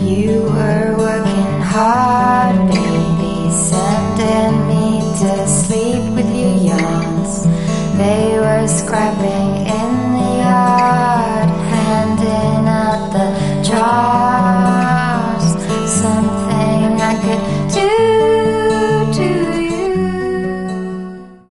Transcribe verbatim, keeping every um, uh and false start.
You were working hard, baby, sending me to sleep with your yawns. They were scrapping